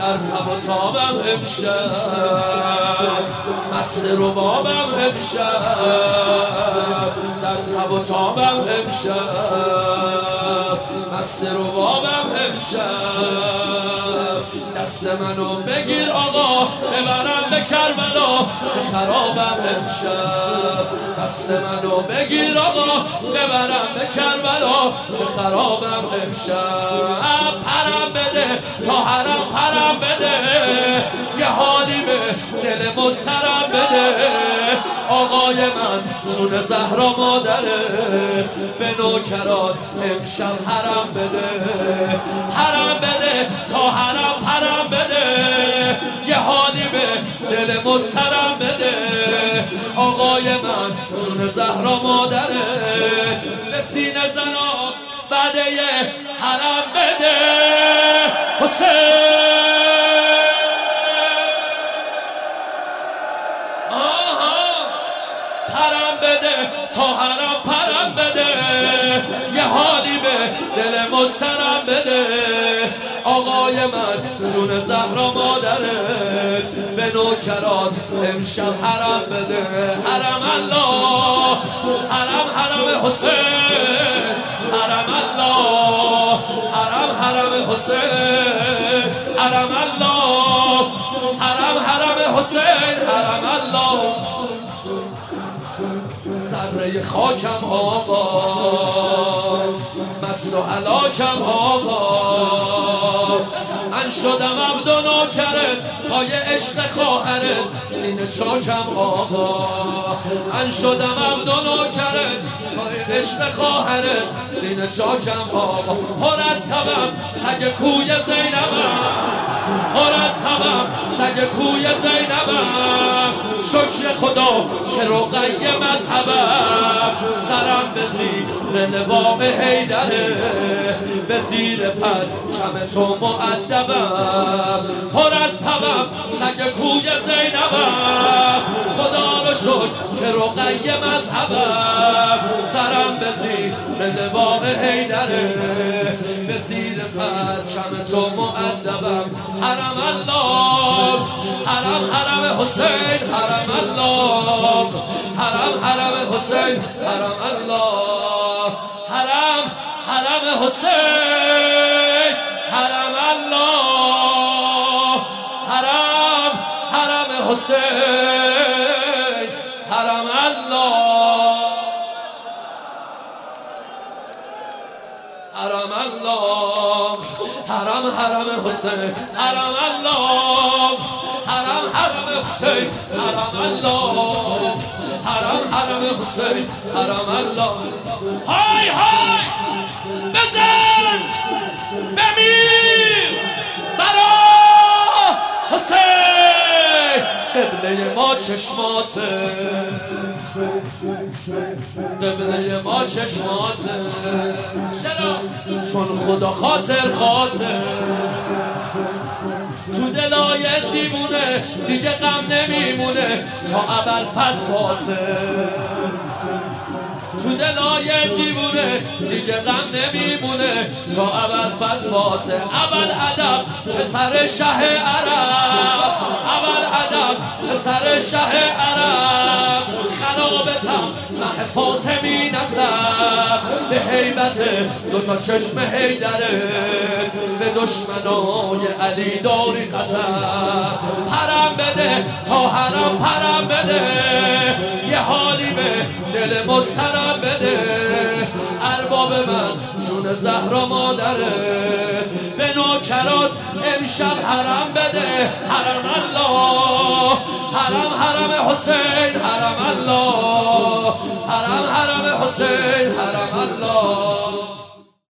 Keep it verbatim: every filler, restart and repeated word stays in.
در تب و تابم امشب، مست ربابم امشب، در تب و تابم امشب، مست ربابم امشب. دست منو بگیر آقا ببرم به کربلا که خرابم امشب. دست منو بگیر آقا ببرم به کربلا که خرابم امشب. پرم بده تا حرم پرم بده، یه حالی به دل مضطرم بده. آقای من جون زهرا مادره، به نوکرات امشب حرم بده. حرم بده تا حرم پرم بده، یه حالی به دل مضطرم بده. آقای من جون زهرا مادره، به سینه زنا وعده حرم بده. حسین پرم بده تا حرم پرم بده، یه حالی به دل مضطرم بده. آقای من جون زهرا مادره، به نوکرات امشب حرم بده. حرم الله، حرم حرم حسین، حرم الله، حرم حرم حسین، حرم الله، حرم حرم حسین، حرم الله. ذره خاکم آقا، مست و هلاکم آقا. من شدم عبد و نوکرت پای عشق خواهرت، سینه چاکم آقا. من شدم عبد و نوکرت پای عشق خواهرت، سینه چاکم آقا. پر از تبم سگ کوی زینبم، پر از تبم سگ کوی زینبم. شکر خدا که رقیه مذهبم، سرم به زیر لواء حیدره، به زیر پرچم تو مؤدبم. پر از تبم سگ کوی زینبم، خدا رو شکر که رقیه مذهبم. سرم به زیر لواء حیدره، به زیر پرچم تو مؤدبم. حرم الله، حرم حرم حسین، حرم الله، حرم حرم حسین، حرم الله، حرم حرم حسین، حرم الله، حرم حرم حسین، حرم الله، حرم الله، حرم حرم حسین، حرم الله، حرم حرم حسین، حرم الله، حرم حرم حسین، حرم الله. های های بزن بمیر برا حسین، قبله ما چشماته، قبله ما چشماته. چرا؟ چون خدا خاطر خاطر تو دلای دیوونه دیگه غم نمیمونه تا ابوالفضل. تو دلای دیوونه دیگه غم نمیمونه تا ابوالفضل. اول ادب پسر شه عرب، اول ادب پسر شه عرب. خرابتم مه فاطمی نسب، به هیبت دوتا چشم حیدره، به دشمنای علی داری قسم. پرم بده تا حرم پرم بده، یه حالی به دل مضطرم بده. ارباب من جون زهرا مادره، به نوکرات امشب حرم بده. حرم الله، حرم حرم حسین، حرم الله، حرم حرم حسین، حرم الله.